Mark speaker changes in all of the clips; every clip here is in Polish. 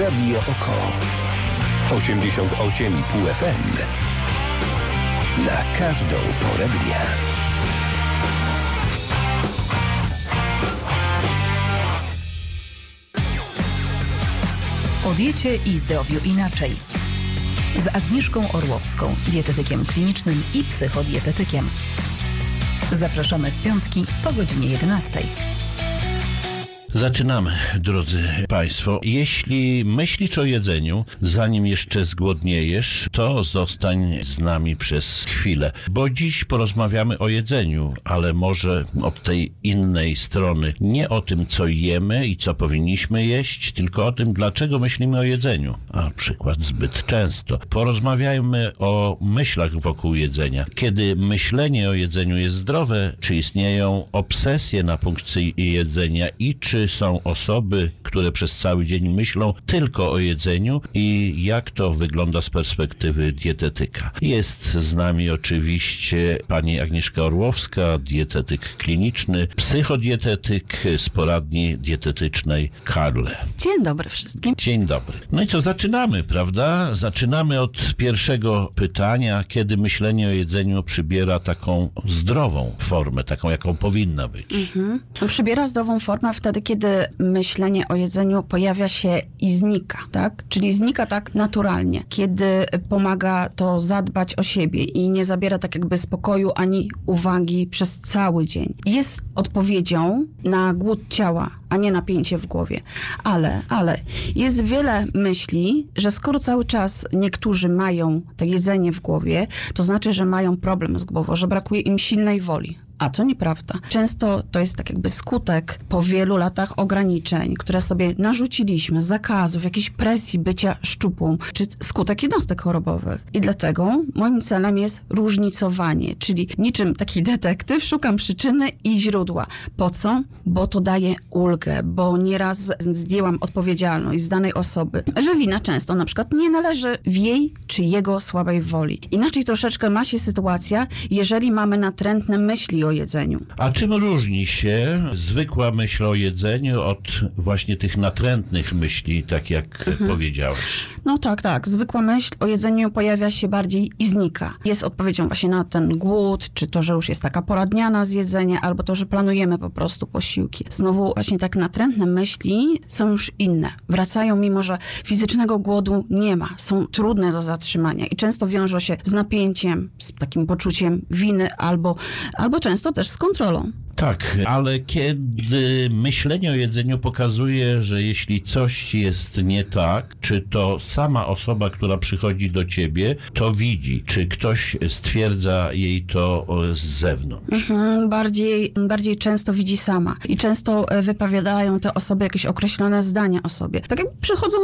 Speaker 1: Radio Oko. 88,5 FM. Na każdą porę dnia.
Speaker 2: O diecie i zdrowiu inaczej. Z Agnieszką Orłowską, dietetykiem klinicznym i psychodietetykiem. Zapraszamy w piątki po godzinie 11:00.
Speaker 3: Zaczynamy, drodzy Państwo. Jeśli myślisz o jedzeniu, zanim jeszcze zgłodniejesz, to zostań z nami przez chwilę, bo dziś porozmawiamy o jedzeniu, ale może od tej innej strony. Nie o tym, co jemy i co powinniśmy jeść, tylko o tym, dlaczego myślimy o jedzeniu, a przykład zbyt często. Porozmawiajmy o myślach wokół jedzenia. Kiedy myślenie o jedzeniu jest zdrowe, czy istnieją obsesje na punkcie jedzenia i czy są osoby, które przez cały dzień myślą tylko o jedzeniu i jak to wygląda z perspektywy dietetyka. Jest z nami oczywiście pani Agnieszka Orłowska, dietetyk kliniczny, psychodietetyk z poradni dietetycznej Karle.
Speaker 4: Dzień dobry wszystkim.
Speaker 3: Dzień dobry. No i co, zaczynamy, prawda? Zaczynamy od pierwszego pytania, kiedy myślenie o jedzeniu przybiera taką zdrową formę, taką jaką powinna być.
Speaker 4: Przybiera zdrową formę wtedy, kiedy myślenie o jedzeniu pojawia się i znika, tak? Czyli znika tak naturalnie, kiedy pomaga to zadbać o siebie i nie zabiera tak jakby spokoju ani uwagi przez cały dzień. Jest odpowiedzią na głód ciała, a nie napięcie w głowie. Ale jest wiele myśli, że skoro cały czas niektórzy mają to jedzenie w głowie, to znaczy, że mają problem z głową, że brakuje im silnej woli. A to nieprawda. Często to jest tak jakby skutek po wielu latach ograniczeń, które sobie narzuciliśmy, zakazów, jakiejś presji bycia szczupłą, czy skutek jednostek chorobowych. I dlatego moim celem jest różnicowanie, czyli niczym taki detektyw szukam przyczyny i źródła. Po co? Bo to daje ulgę, bo nieraz zdjęłam odpowiedzialność z danej osoby, że wina często na przykład nie należy w jej czy jego słabej woli. Inaczej troszeczkę ma się sytuacja, jeżeli mamy natrętne myśli o jedzeniu.
Speaker 3: A czym różni się zwykła myśl o jedzeniu od właśnie tych natrętnych myśli, tak jak powiedziałeś?
Speaker 4: No tak. Zwykła myśl o jedzeniu pojawia się bardziej i znika. Jest odpowiedzią właśnie na ten głód, czy to, że już jest taka pora dnia na zjedzenie, albo to, że planujemy po prostu posiłki. Znowu właśnie tak natrętne myśli są już inne. Wracają, mimo że fizycznego głodu nie ma. Są trudne do zatrzymania i często wiążą się z napięciem, z takim poczuciem winy, albo często też z kontrolą.
Speaker 3: Tak, ale kiedy myślenie o jedzeniu pokazuje, że jeśli coś jest nie tak, czy to sama osoba, która przychodzi do ciebie, to widzi, czy ktoś stwierdza jej to z zewnątrz?
Speaker 4: Bardziej często widzi sama i często wypowiadają te osoby jakieś określone zdania o sobie. Tak jak przychodzą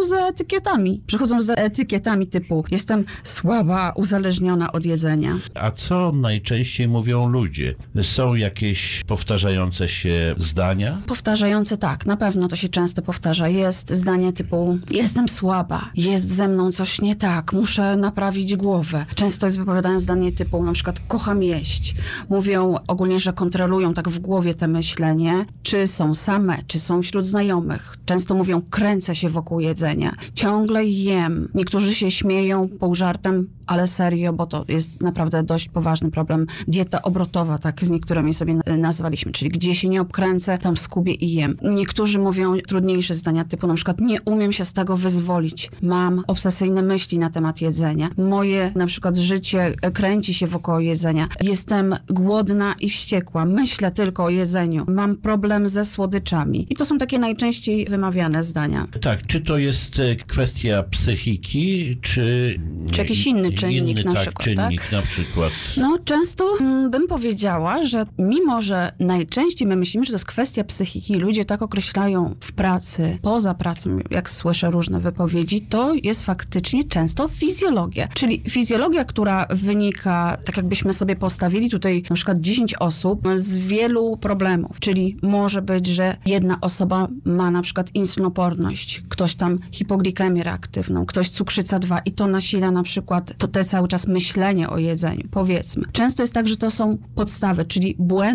Speaker 4: z etykietami typu jestem słaba, uzależniona od jedzenia.
Speaker 3: A co najczęściej mówią ludzie? Są jakieś powtarzające się zdania?
Speaker 4: Powtarzające tak, na pewno to się często powtarza. Jest zdanie typu jestem słaba, jest ze mną coś nie tak, muszę naprawić głowę. Często jest wypowiadane zdanie typu na przykład kocham jeść. Mówią ogólnie, że kontrolują tak w głowie te myślenie, czy są same, czy są wśród znajomych. Często mówią kręcę się wokół jedzenia, ciągle jem. Niektórzy się śmieją pół żartem, ale serio, bo to jest naprawdę dość poważny problem. Dieta obrotowa, tak z niektórymi sobie nazwaliśmy, czyli gdzie się nie obkręcę, tam skubię i jem. Niektórzy mówią trudniejsze zdania typu na przykład nie umiem się z tego wyzwolić. Mam obsesyjne myśli na temat jedzenia. Moje na przykład życie kręci się wokół jedzenia. Jestem głodna i wściekła. Myślę tylko o jedzeniu. Mam problem ze słodyczami. I to są takie najczęściej wymawiane zdania.
Speaker 3: Tak, czy to jest kwestia psychiki, czy
Speaker 4: jakiś inny czynnik na przykład,
Speaker 3: czynnik
Speaker 4: tak?
Speaker 3: na przykład.
Speaker 4: No często bym powiedziała, że mimo, że najczęściej my myślimy, że to jest kwestia psychiki, ludzie tak określają w pracy, poza pracą, jak słyszę różne wypowiedzi, to jest faktycznie często fizjologia. Czyli fizjologia, która wynika, tak jakbyśmy sobie postawili tutaj na przykład 10 osób z wielu problemów. Czyli może być, że jedna osoba ma na przykład insulinoporność, ktoś tam hipoglikemię reaktywną, ktoś cukrzyca 2 i to nasila na przykład to te cały czas myślenie o jedzeniu, powiedzmy. Często jest tak, że to są podstawy, czyli błędy żywieniowe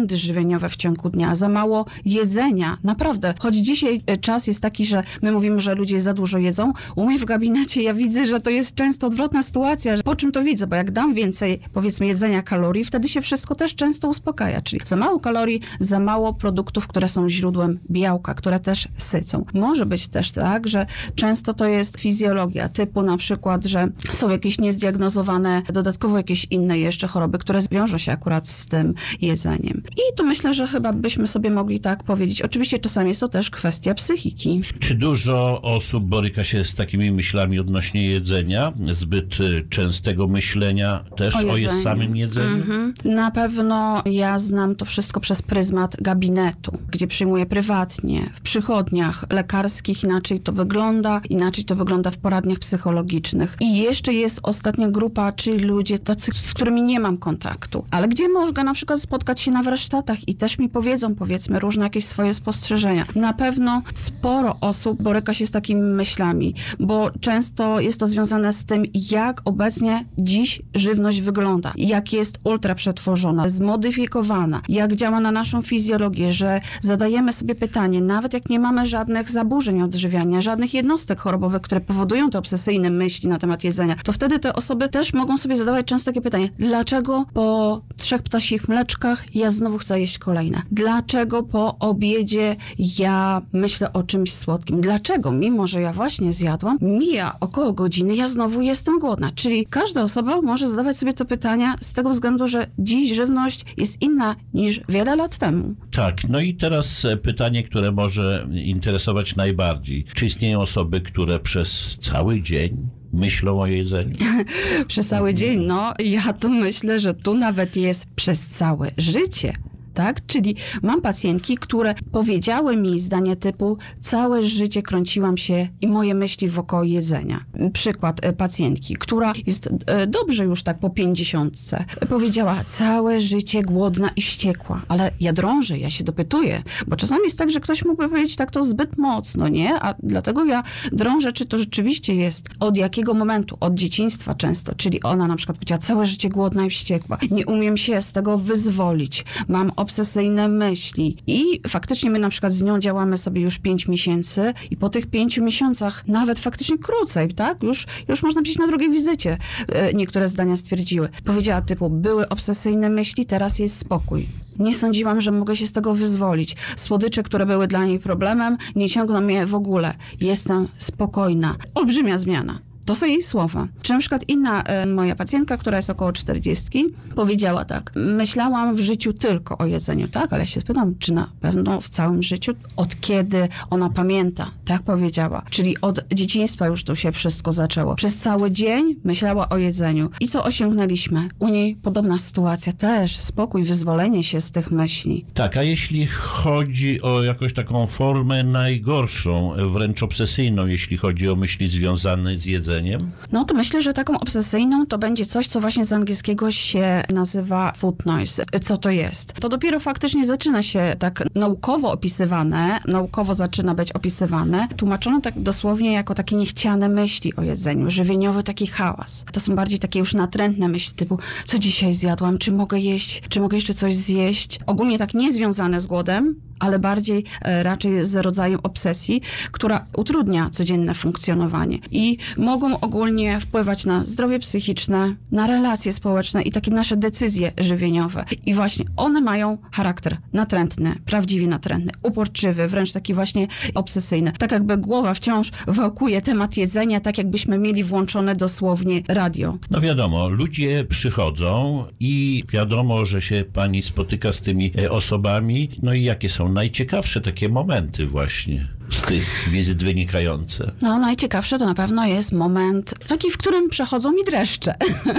Speaker 4: żywieniowe w ciągu dnia, za mało jedzenia. Naprawdę, choć dzisiaj czas jest taki, że my mówimy, że ludzie za dużo jedzą, u mnie w gabinecie ja widzę, że to jest często odwrotna sytuacja. Po czym to widzę? Bo jak dam więcej, powiedzmy, jedzenia kalorii, wtedy się wszystko też często uspokaja. Czyli za mało kalorii, za mało produktów, które są źródłem białka, które też sycą. Może być też tak, że często to jest fizjologia, typu na przykład, że są jakieś niezdiagnozowane, dodatkowo jakieś inne jeszcze choroby, które wiążą się akurat z tym jedzeniem. I to myślę, że chyba byśmy sobie mogli tak powiedzieć. Oczywiście czasami jest to też kwestia psychiki.
Speaker 3: Czy dużo osób boryka się z takimi myślami odnośnie jedzenia? Zbyt częstego myślenia też o samym jedzeniu?
Speaker 4: Na pewno ja znam to wszystko przez pryzmat gabinetu, gdzie przyjmuję prywatnie, w przychodniach lekarskich inaczej to wygląda w poradniach psychologicznych. I jeszcze jest ostatnia grupa, czyli ludzie tacy, z którymi nie mam kontaktu, ale gdzie mogę na przykład spotkać się na warsztatach i też mi powiedzą, powiedzmy, różne jakieś swoje spostrzeżenia. Na pewno sporo osób boryka się z takimi myślami, bo często jest to związane z tym, jak obecnie dziś żywność wygląda, jak jest ultra przetworzona, zmodyfikowana, jak działa na naszą fizjologię, że zadajemy sobie pytanie, nawet jak nie mamy żadnych zaburzeń odżywiania, żadnych jednostek chorobowych, które powodują te obsesyjne myśli na temat jedzenia, to wtedy te osoby też mogą sobie zadawać często takie pytanie, dlaczego po 3 ptasich mleczkach ja znowu chcę jeść kolejne? Dlaczego po obiedzie ja myślę o czymś słodkim? Dlaczego, mimo że ja właśnie zjadłam, mija około godziny, ja znowu jestem głodna? Czyli każda osoba może zadawać sobie to pytania z tego względu, że dziś żywność jest inna niż wiele lat temu.
Speaker 3: Tak, no i teraz pytanie, które może interesować najbardziej. Czy istnieją osoby, które przez cały dzień myślą o jedzeniu?
Speaker 4: Przez cały dzień, no ja to myślę, że tu nawet jest przez całe życie. Tak? Czyli mam pacjentki, które powiedziały mi zdanie typu całe życie kręciłam się i moje myśli wokoło jedzenia. Przykład pacjentki, która jest dobrze już tak po 50. Powiedziała całe życie głodna i wściekła. Ale ja drążę, ja się dopytuję, bo czasami jest tak, że ktoś mógłby powiedzieć tak to zbyt mocno, nie? A dlatego ja drążę, czy to rzeczywiście jest od jakiego momentu? Od dzieciństwa często. Czyli ona na przykład powiedziała całe życie głodna i wściekła. Nie umiem się z tego wyzwolić. Mam obsesyjne myśli. I faktycznie my na przykład z nią działamy sobie już 5 miesięcy i po tych 5 miesiącach, nawet faktycznie krócej, tak? Już można powiedzieć na drugiej wizycie niektóre zdania stwierdziły. Powiedziała typu, były obsesyjne myśli, teraz jest spokój. Nie sądziłam, że mogę się z tego wyzwolić. Słodycze, które były dla niej problemem, nie ciągną mnie w ogóle. Jestem spokojna. Olbrzymia zmiana. To są jej słowa. Czy na przykład inna moja pacjentka, która jest około 40, powiedziała tak, myślałam w życiu tylko o jedzeniu, tak? Ale ja się pytam, czy na pewno w całym życiu? Od kiedy ona pamięta? Tak powiedziała. Czyli od dzieciństwa już to się wszystko zaczęło. Przez cały dzień myślała o jedzeniu. I co osiągnęliśmy? U niej podobna sytuacja też. Spokój, wyzwolenie się z tych myśli.
Speaker 3: Tak, a jeśli chodzi o jakąś taką formę najgorszą, wręcz obsesyjną, jeśli chodzi o myśli związane z jedzeniem?
Speaker 4: No to myślę, że taką obsesyjną to będzie coś, co właśnie z angielskiego się nazywa food noise. Co to jest? To dopiero faktycznie zaczyna się tak naukowo opisywane, naukowo zaczyna być opisywane, tłumaczone tak dosłownie jako takie niechciane myśli o jedzeniu, żywieniowy taki hałas. To są bardziej takie już natrętne myśli typu, co dzisiaj zjadłam, czy mogę jeść, czy mogę jeszcze coś zjeść. Ogólnie tak nie związane z głodem, ale bardziej raczej z rodzajem obsesji, która utrudnia codzienne funkcjonowanie. I mogą ogólnie wpływać na zdrowie psychiczne, na relacje społeczne i takie nasze decyzje żywieniowe. I właśnie one mają charakter natrętny, prawdziwie natrętny, uporczywy, wręcz taki właśnie obsesyjny. Tak jakby głowa wciąż wałkuje temat jedzenia, tak jakbyśmy mieli włączone dosłownie radio.
Speaker 3: No wiadomo, ludzie przychodzą i wiadomo, że się pani spotyka z tymi osobami. No i jakie są najciekawsze takie momenty właśnie z tych wizyt wynikające?
Speaker 4: No, najciekawsze to na pewno jest moment taki, w którym przechodzą mi dreszcze.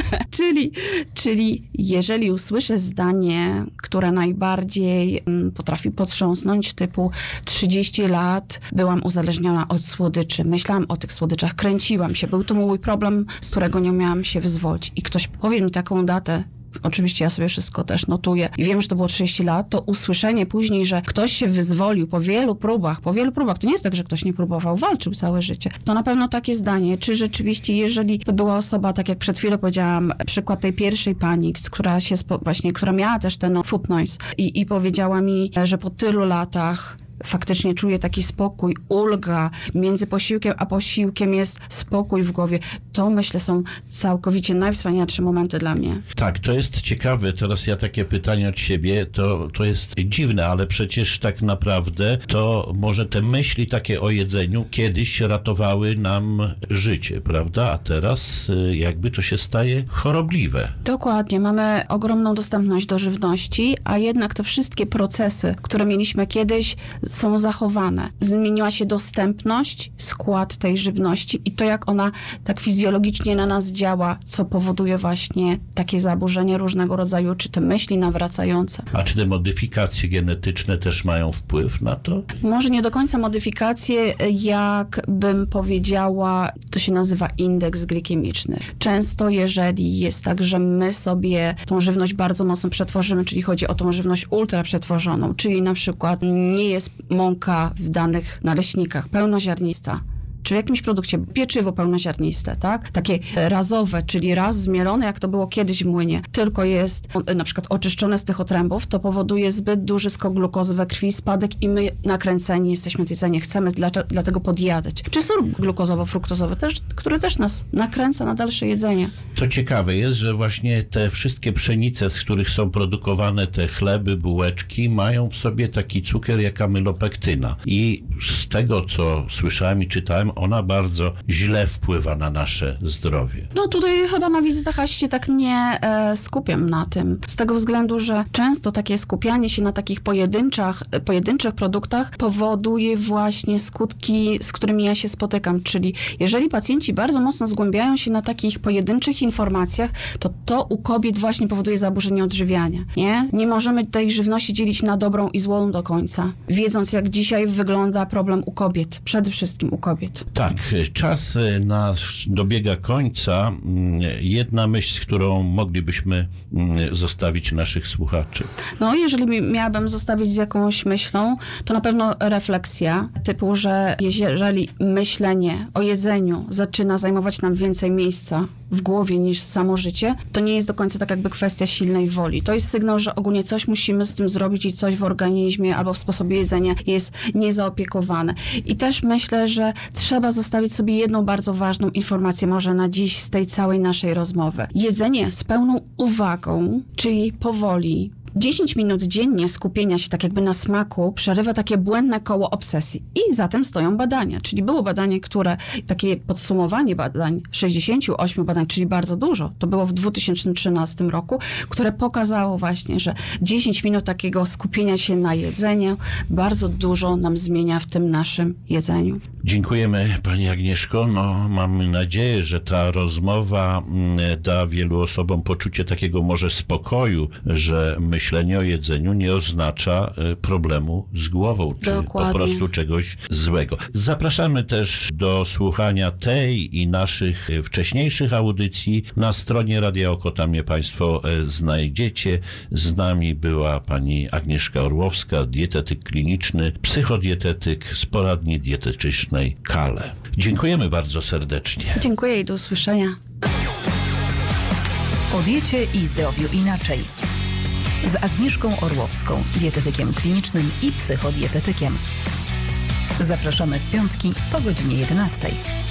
Speaker 4: czyli jeżeli usłyszę zdanie, które najbardziej potrafi potrząsnąć, typu 30 lat byłam uzależniona od słodyczy, myślałam o tych słodyczach, kręciłam się, był to mój problem, z którego nie umiałam się wyzwolić. I ktoś powie mi taką datę, Oczywiście ja sobie wszystko też notuję i wiem, że to było 30 lat, to usłyszenie później, że ktoś się wyzwolił po wielu próbach, to nie jest tak, że ktoś nie próbował, walczył całe życie. To na pewno takie zdanie, czy rzeczywiście, jeżeli to była osoba, tak jak przed chwilą powiedziałam, przykład tej pierwszej pani, która miała też ten food noise i powiedziała mi, że po tylu latach faktycznie czuję taki spokój, ulga. Między posiłkiem a posiłkiem jest spokój w głowie. To, myślę, są całkowicie najwspanialsze momenty dla mnie.
Speaker 3: Tak, to jest ciekawe. Teraz ja takie pytanie od siebie, to jest dziwne, ale przecież tak naprawdę to może te myśli takie o jedzeniu kiedyś ratowały nam życie, prawda? A teraz jakby to się staje chorobliwe.
Speaker 4: Dokładnie. Mamy ogromną dostępność do żywności, a jednak te wszystkie procesy, które mieliśmy kiedyś, są zachowane. Zmieniła się dostępność, skład tej żywności i to, jak ona tak fizjologicznie na nas działa, co powoduje właśnie takie zaburzenia różnego rodzaju, czy te myśli nawracające.
Speaker 3: A czy te modyfikacje genetyczne też mają wpływ na to?
Speaker 4: Może nie do końca modyfikacje, jak bym powiedziała, to się nazywa indeks glikemiczny. Często, jeżeli jest tak, że my sobie tą żywność bardzo mocno przetworzymy, czyli chodzi o tą żywność ultra przetworzoną, czyli na przykład nie jest mąka w danych naleśnikach, pełnoziarnista, czy w jakimś produkcie pieczywo pełnoziarniste, tak? Takie razowe, czyli raz zmielone, jak to było kiedyś w młynie, tylko jest na przykład oczyszczone z tych otrębów, to powoduje zbyt duży skok glukozy we krwi, spadek i my nakręceni jesteśmy tej cenie, chcemy dlatego podjadać. Czy sór glukozowo-fruktozowy, który też nas nakręca na dalsze jedzenie.
Speaker 3: To ciekawe jest, że właśnie te wszystkie pszenice, z których są produkowane te chleby, bułeczki, mają w sobie taki cukier jak amylopektyna. I z tego, co słyszałem i czytałem, ona bardzo źle wpływa na nasze zdrowie.
Speaker 4: No tutaj chyba na wizytach aż się tak nie skupiam na tym. Z tego względu, że często takie skupianie się na takich pojedynczych produktach powoduje właśnie skutki, z którymi ja się spotykam. Czyli jeżeli pacjenci bardzo mocno zgłębiają się na takich pojedynczych informacjach, to u kobiet właśnie powoduje zaburzenie odżywiania. Nie możemy tej żywności dzielić na dobrą i złą do końca. Wiedząc, jak dzisiaj wygląda problem u kobiet. Przede wszystkim u kobiet.
Speaker 3: Tak, czas nasz dobiega końca. Jedna myśl, z którą moglibyśmy zostawić naszych słuchaczy.
Speaker 4: No, jeżeli miałabym zostawić z jakąś myślą, to na pewno refleksja, typu, że jeżeli myślenie o jedzeniu zaczyna zajmować nam więcej miejsca w głowie niż samo życie, to nie jest do końca tak jakby kwestia silnej woli. To jest sygnał, że ogólnie coś musimy z tym zrobić i coś w organizmie albo w sposobie jedzenia jest niezaopiekowane. I też myślę, że trzeba zostawić sobie jedną bardzo ważną informację może na dziś z tej całej naszej rozmowy. Jedzenie z pełną uwagą, czyli powoli, 10 minut dziennie skupienia się tak jakby na smaku przerywa takie błędne koło obsesji. I za tym stoją badania. Czyli było badanie, takie podsumowanie badań, 68 badań, czyli bardzo dużo. To było w 2013 roku, które pokazało właśnie, że 10 minut takiego skupienia się na jedzeniu bardzo dużo nam zmienia w tym naszym jedzeniu.
Speaker 3: Dziękujemy Pani Agnieszko. Mamy nadzieję, że ta rozmowa da wielu osobom poczucie takiego może spokoju, że myślenie o jedzeniu nie oznacza problemu z głową, czy
Speaker 4: Dokładnie.
Speaker 3: po prostu czegoś złego. Zapraszamy też do słuchania tej i naszych wcześniejszych audycji. Na stronie Radia Oko, tam je Państwo znajdziecie. Z nami była Pani Agnieszka Orłowska, dietetyk kliniczny, psychodietetyk z poradni dietetycznej KALE. Dziękujemy bardzo serdecznie.
Speaker 4: Dziękuję i do usłyszenia.
Speaker 2: O diecie i zdrowiu inaczej. Z Agnieszką Orłowską, dietetykiem klinicznym i psychodietetykiem. Zapraszamy w piątki po godzinie 11.